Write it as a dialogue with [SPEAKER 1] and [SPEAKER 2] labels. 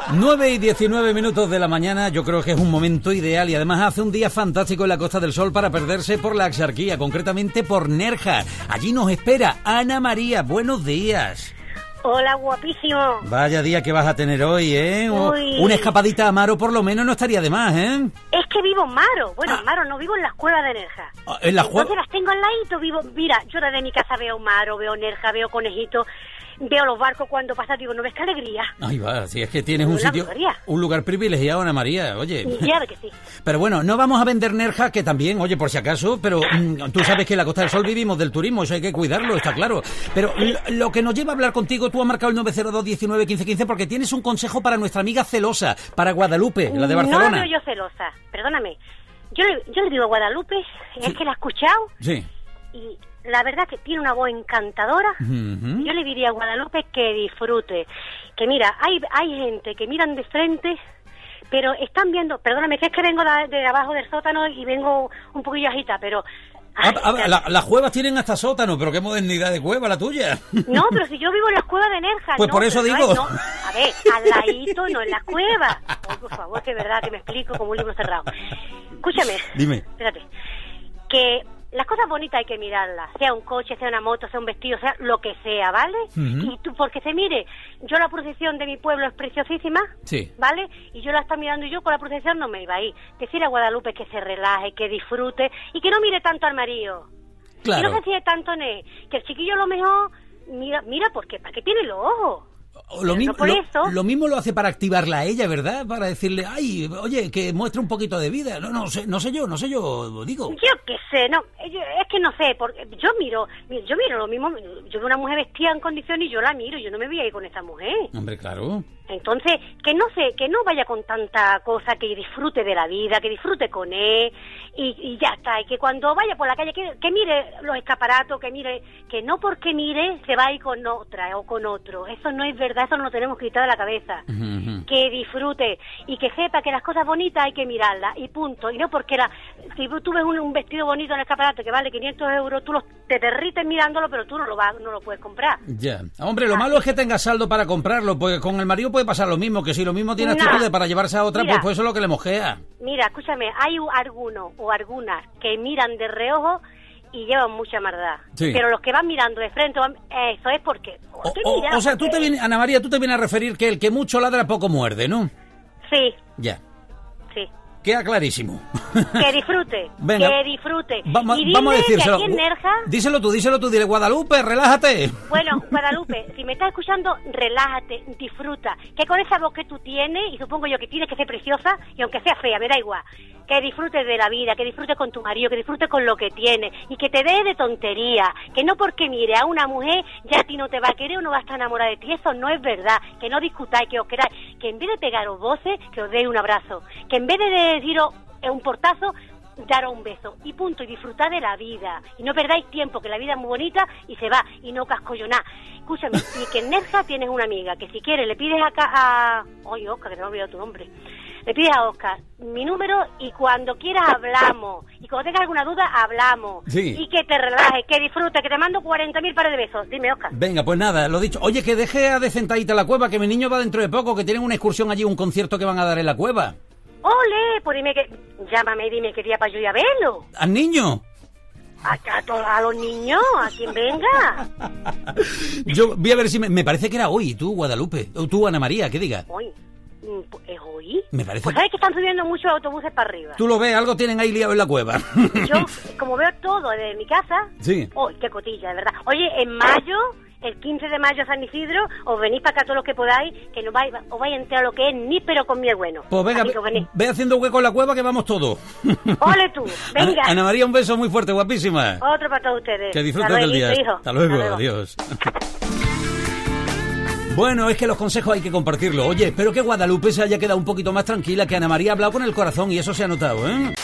[SPEAKER 1] 9:19 de la mañana, yo creo que es un momento ideal y además hace un día fantástico en la Costa del Sol para perderse por la Axarquía, concretamente por Nerja. Allí nos espera Ana María, buenos días.
[SPEAKER 2] Hola, guapísimo.
[SPEAKER 1] Vaya día que vas a tener hoy, ¿eh?
[SPEAKER 2] Uy.
[SPEAKER 1] Una escapadita a Maro por lo menos no estaría de más, ¿eh?
[SPEAKER 2] Es que vivo en Maro. Bueno, en Maro no, vivo en las cuevas de Nerja.
[SPEAKER 1] ¿En las cuevas?
[SPEAKER 2] Entonces las tengo al ladito, vivo... Mira, yo desde mi casa veo Maro, veo Nerja, veo conejitos, veo los barcos cuando pasan, digo, ¿no ves qué alegría?
[SPEAKER 1] Ay, va, si es que tienes un sitio, un lugar privilegiado, Ana María, oye.
[SPEAKER 2] Ya ve que sí.
[SPEAKER 1] Pero bueno, no vamos a vender Nerja, que también, oye, por si acaso, pero tú sabes que en la Costa del Sol vivimos del turismo, eso hay que cuidarlo, está claro. Pero lo que nos lleva a hablar contigo, tú has marcado el 902-19-15-15 porque tienes un consejo para nuestra amiga celosa, para Guadalupe, la de Barcelona.
[SPEAKER 2] No, yo celosa, perdóname. Yo le digo a Guadalupe, es que la he escuchado.
[SPEAKER 1] Sí.
[SPEAKER 2] Y la verdad que tiene una voz encantadora. Uh-huh. Yo le diría a Guadalupe que disfrute. Que mira, hay gente que miran de frente, pero están viendo... Perdóname, que es que vengo de abajo del sótano y vengo un poquillo agita, pero...
[SPEAKER 1] Las cuevas tienen hasta sótano, pero qué modernidad de cueva la tuya.
[SPEAKER 2] No, pero si yo vivo en las cuevas de Nerja.
[SPEAKER 1] Pues
[SPEAKER 2] no,
[SPEAKER 1] por eso digo...
[SPEAKER 2] No, a ver, al ladito, no en las cuevas. Oh, por favor, que es verdad que me explico como un libro cerrado. Escúchame.
[SPEAKER 1] Dime.
[SPEAKER 2] Espérate. Que... Las cosas bonitas hay que mirarlas, sea un coche, sea una moto, sea un vestido, sea lo que sea, ¿vale? Uh-huh. Y tú, porque se mire, yo la procesión de mi pueblo es preciosísima,
[SPEAKER 1] sí,
[SPEAKER 2] ¿vale? Y yo la estoy mirando y yo con la procesión no me iba a ir. Decirle a Guadalupe que se relaje, que disfrute y que no mire tanto al marido.
[SPEAKER 1] Claro.
[SPEAKER 2] Que no se fije tanto en él, que el chiquillo a lo mejor mira porque ¿para qué tiene los ojos?
[SPEAKER 1] Lo mismo lo hace para activarla a ella, ¿verdad? Para decirle, ay, oye, que muestre un poquito de vida. No sé yo, digo.
[SPEAKER 2] Yo qué sé, no, es que no sé, porque yo miro lo mismo, yo veo una mujer vestida en condiciones y yo la miro, yo no me voy a ir con esa mujer.
[SPEAKER 1] Hombre, claro.
[SPEAKER 2] Entonces, que no vaya con tanta cosa, que disfrute de la vida, que disfrute con él y ya está, y que cuando vaya por la calle, que mire los escaparatos, que mire, que no porque mire se va a ir con otra o con otro, eso no es verdad, eso no lo tenemos que quitar de la cabeza. Uh-huh. Que disfrute y que sepa que las cosas bonitas hay que mirarlas y punto, y no porque si tú ves un vestido bonito en el escaparate que vale 500 euros, tú te derrites mirándolo, pero tú no lo puedes comprar.
[SPEAKER 1] Ya, hombre, lo malo es que tengas saldo para comprarlo, porque con el marido puede pasar lo mismo, que si lo mismo tiene actitudes para llevarse a otra, mira, pues eso es lo que le mojea. Mira,
[SPEAKER 2] escúchame, hay algunos o algunas que miran de reojo y llevan mucha maldad. Sí. Pero los que van mirando de frente, eso es porque...
[SPEAKER 1] O sea, Ana María, tú te vienes a referir que el que mucho ladra poco muerde, ¿no?
[SPEAKER 2] Sí.
[SPEAKER 1] Ya.
[SPEAKER 2] Sí.
[SPEAKER 1] Queda clarísimo.
[SPEAKER 2] Que disfrute.
[SPEAKER 1] Venga.
[SPEAKER 2] Que disfute.
[SPEAKER 1] Vamos a decírselo.
[SPEAKER 2] Que aquí en Nerja...
[SPEAKER 1] Díselo tú, dile, Guadalupe, relájate.
[SPEAKER 2] Bueno, Guadalupe, si me estás escuchando, relájate, disfruta. Que con esa voz que tú tienes, y supongo yo que tienes que ser preciosa, y aunque sea fea, me da igual, que disfrutes de la vida, que disfrutes con tu marido, que disfrutes con lo que tienes, y que te dé de tontería, que no porque mire a una mujer ya a ti no te va a querer o no va a estar enamorada de ti, eso no es verdad, que no discutáis, que os queráis, que en vez de pegaros voces, que os deis un abrazo, que en vez de deciros un portazo, daros un beso, y punto, y disfrutad de la vida, y no perdáis tiempo, que la vida es muy bonita, y se va, y no cascolloná. Escúchame, y que en Nerja tienes una amiga, que si quieres le pides oye, Oscar, que no me he olvidado tu nombre. Le pides a Oscar mi número y cuando quieras hablamos. Y cuando tengas alguna duda, hablamos.
[SPEAKER 1] Sí.
[SPEAKER 2] Y que te relajes, que disfrutes, que te mando 40.000 pares de besos. Dime, Oscar.
[SPEAKER 1] Venga, pues nada, lo dicho. Oye, que deje a Decentadita la cueva, que mi niño va dentro de poco, que tienen una excursión allí, un concierto que van a dar en la cueva.
[SPEAKER 2] ¡Ole! Pues dime que... Llámame y dime qué día para yo ir a verlo.
[SPEAKER 1] ¿Al niño?
[SPEAKER 2] A los niños, a quien venga.
[SPEAKER 1] Yo voy a ver si me parece que era hoy, tú, Guadalupe. O tú, Ana María, que diga.
[SPEAKER 2] Hoy. ¿Es hoy?
[SPEAKER 1] Me parece.
[SPEAKER 2] Pues sabes que están subiendo muchos autobuses para arriba.
[SPEAKER 1] Tú lo ves, algo tienen ahí liado en la cueva.
[SPEAKER 2] Yo, como veo todo desde mi casa...
[SPEAKER 1] Sí.
[SPEAKER 2] ¡Oh, qué cotilla, de verdad! Oye, en mayo, el 15 de mayo, San Isidro, os venís para acá todos los que podáis, que no os vais a enterar lo que es níspero con miel bueno.
[SPEAKER 1] Pues venga, ve haciendo hueco en la cueva que vamos todos.
[SPEAKER 2] ¡Ole tú! ¡Venga!
[SPEAKER 1] Ana María, un beso muy fuerte, guapísima.
[SPEAKER 2] Otro para todos ustedes.
[SPEAKER 1] Que disfruten del día.
[SPEAKER 2] Hijo.
[SPEAKER 1] Hasta luego, adiós. Bueno, es que los consejos hay que compartirlo. Oye, espero que Guadalupe se haya quedado un poquito más tranquila, que Ana María ha hablado con el corazón y eso se ha notado, ¿eh?